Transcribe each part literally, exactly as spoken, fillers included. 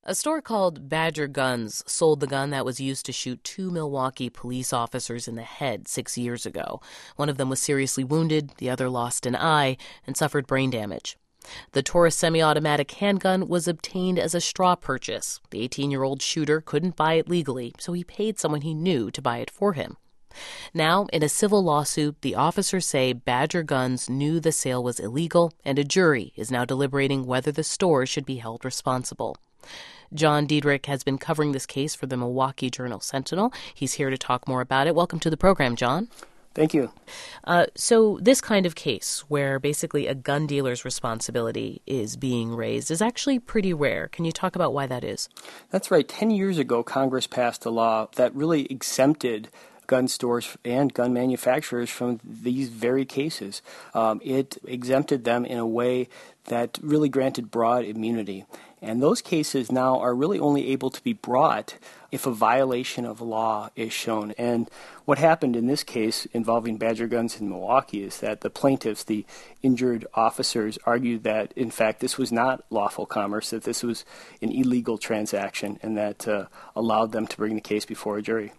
A store called Badger Guns sold the gun that was used to shoot two Milwaukee police officers in the head six years ago. One of them was seriously wounded, the other lost an eye and suffered brain damage. The Taurus semi-automatic handgun was obtained as a straw purchase. The eighteen-year-old shooter couldn't buy it legally, so he paid someone he knew to buy it for him. Now, in a civil lawsuit, the officers say Badger Guns knew the sale was illegal, and a jury is now deliberating whether the store should be held responsible. John Diedrich has been covering this case for the Milwaukee Journal-Sentinel. He's here to talk more about it. Welcome to the program, John. Thank you. Uh, so this kind of case, where basically a gun dealer's responsibility is being raised, is actually pretty rare. Can you talk about why that is? That's right. Ten years ago, Congress passed a law that really exempted gun stores and gun manufacturers from these very cases. Um, it exempted them in a way that really granted broad immunity. And those cases now are really only able to be brought if a violation of law is shown. And what happened in this case involving Badger Guns in Milwaukee is that the plaintiffs, the injured officers, argued that, in fact, this was not lawful commerce, that this was an illegal transaction, and that uh, allowed them to bring the case before a jury.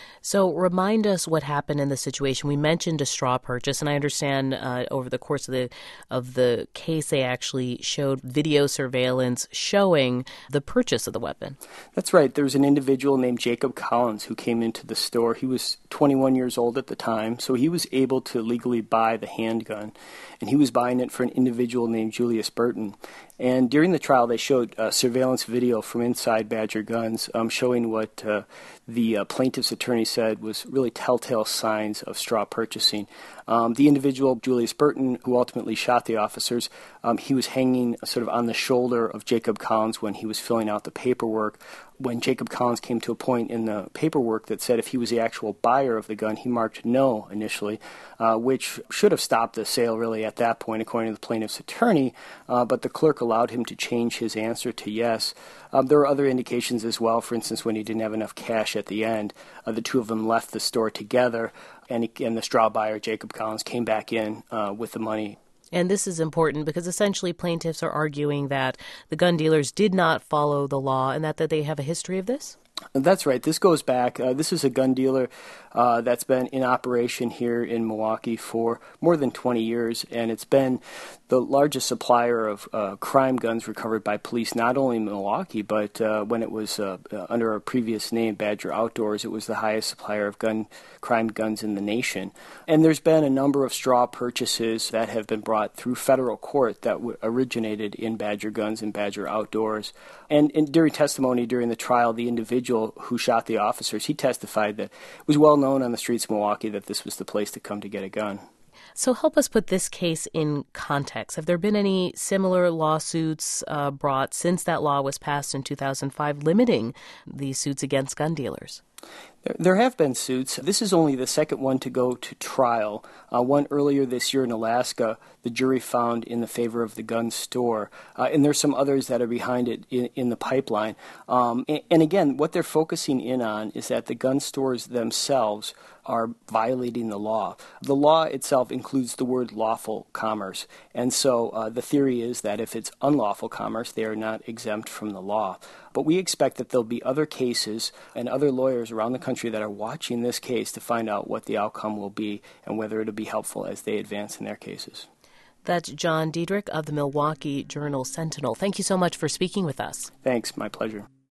So remind us what happened in the situation. We mentioned a straw purchase, and I understand uh, over the course of the of the case, they actually showed video surveillance showing the purchase of the weapon. That's right. There was an individual named Jacob Collins who came into the store. He was twenty-one years old at the time, so he was able to legally buy the handgun, and he was buying it for an individual named Julius Burton. And during the trial, they showed uh, surveillance video from inside Badger Guns um, showing what uh, the uh, plaintiff's attorney said was really telltale signs of straw purchasing. Um, the individual, Julius Burton, who ultimately shot the officers, um, he was hanging sort of on the shoulder of Jacob Collins when he was filling out the paperwork. When Jacob Collins came to a point in the paperwork that said if he was the actual buyer of the gun, he marked no initially, uh, which should have stopped the sale really at that point, according to the plaintiff's attorney, uh, but the clerk allowed him to change his answer to yes. Um, there were other indications as well. For instance, when he didn't have enough cash at the end, uh, the two of them left the store together, and, he, and the straw buyer, Jacob Collins, came back in uh, with the money. And this is important because essentially plaintiffs are arguing that the gun dealers did not follow the law and that, that they have a history of this? That's right. This goes back. Uh, this is a gun dealer uh, that's been in operation here in Milwaukee for more than twenty years, and it's been the largest supplier of uh, crime guns recovered by police, not only in Milwaukee, but uh, when it was uh, under a previous name, Badger Outdoors, it was the highest supplier of gun crime guns in the nation. And there's been a number of straw purchases that have been brought through federal court that w- originated in Badger Guns and Badger Outdoors. And, and during testimony during the trial, the individual who shot the officers, he testified that it was well known on the streets of Milwaukee that this was the place to come to get a gun. So help us put this case in context. Have there been any similar lawsuits uh, brought since that law was passed in two thousand five limiting these suits against gun dealers? There have been suits. This is only the second one to go to trial. Uh, one earlier this year in Alaska, the jury found in the favor of the gun store. Uh, and there's some others that are behind it in, in the pipeline. Um, and, and again, what they're focusing in on is that the gun stores themselves are violating the law. The law itself includes the word lawful commerce. And so uh, the theory is that if it's unlawful commerce, they are not exempt from the law. But we expect that there'll be other cases and other lawyers around the country that are watching this case to find out what the outcome will be and whether it'll be helpful as they advance in their cases. That's John Diedrich of the Milwaukee Journal-Sentinel. Thank you so much for speaking with us. Thanks. My pleasure.